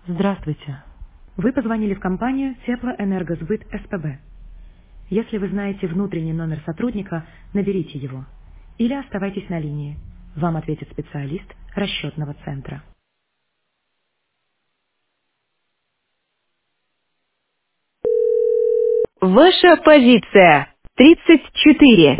Здравствуйте. Вы позвонили в компанию Теплоэнергосбыт СПБ. Если вы знаете внутренний номер сотрудника, наберите его. Или оставайтесь на линии. Вам ответит специалист расчетного центра. Ваша позиция 34.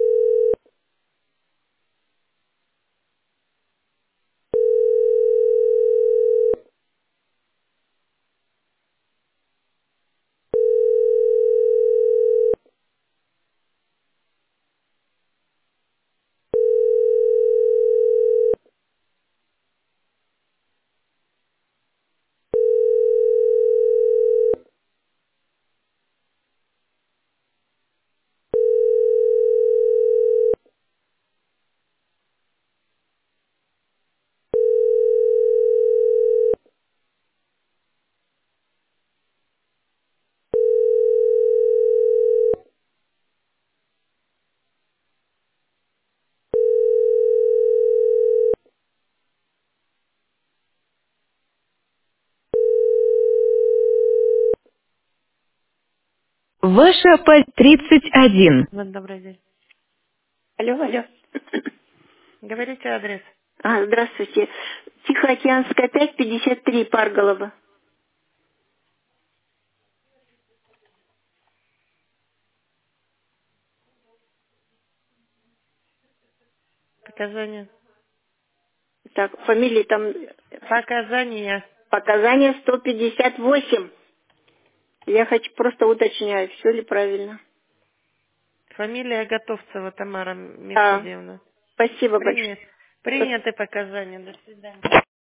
Ваша позиция 31. Вот, добрый день. Алло, алло. Говорите адрес. Здравствуйте. Тихоокеанская 5, 53, Парголова. Показания. Так, фамилии там, Показания. показания 158. Я хочу просто уточнять, все ли правильно. Фамилия Готовцева Тамара А, Мефодиевна. спасибо большое. Принят. Приняты показания. До свидания.